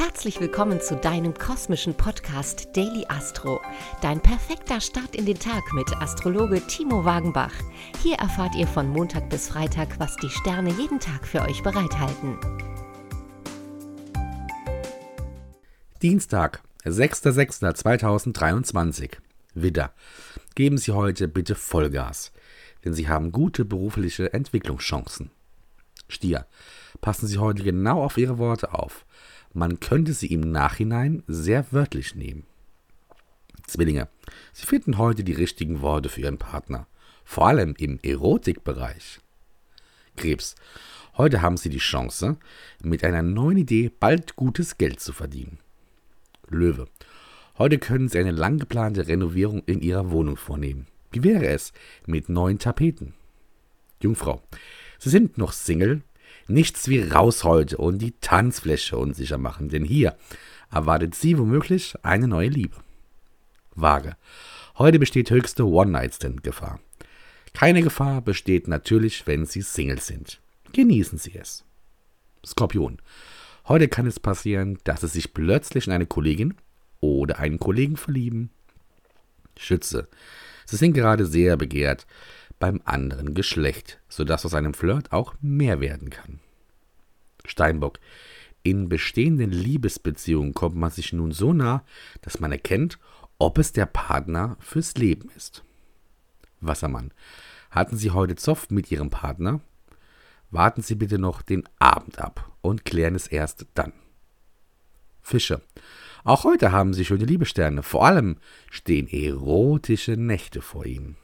Herzlich willkommen zu deinem kosmischen Podcast Daily Astro. Dein perfekter Start in den Tag mit Astrologe Timo Wagenbach. Hier erfahrt ihr von Montag bis Freitag, was die Sterne jeden Tag für euch bereithalten. Dienstag, 6.6.2023. Widder. Geben Sie heute bitte Vollgas, denn Sie haben gute berufliche Entwicklungschancen. Stier. Passen Sie heute genau auf Ihre Worte auf. Man könnte sie im Nachhinein sehr wörtlich nehmen. Zwillinge. Sie finden heute die richtigen Worte für Ihren Partner, vor allem im Erotikbereich. Krebs. Heute haben Sie die Chance, mit einer neuen Idee bald gutes Geld zu verdienen. Löwe. Heute können Sie eine lang geplante Renovierung in Ihrer Wohnung vornehmen. Wie wäre es mit neuen Tapeten? Jungfrau. Sie sind noch Single. Nichts wie raus heute und die Tanzfläche unsicher machen, denn hier erwartet Sie womöglich eine neue Liebe. Waage. Heute besteht höchste One-Night-Stand-Gefahr. Keine Gefahr besteht natürlich, wenn Sie Single sind. Genießen Sie es. Skorpion. Heute kann es passieren, dass Sie sich plötzlich in eine Kollegin oder einen Kollegen verlieben. Schütze. Sie sind gerade sehr begehrt beim anderen Geschlecht, sodass aus einem Flirt auch mehr werden kann. Steinbock. In bestehenden Liebesbeziehungen kommt man sich nun so nah, dass man erkennt, ob es der Partner fürs Leben ist. Wassermann. Hatten Sie heute Zoff mit Ihrem Partner? Warten Sie bitte noch den Abend ab und klären es erst dann. Fische. Auch heute haben Sie schöne Liebessterne. Vor allem stehen erotische Nächte vor Ihnen.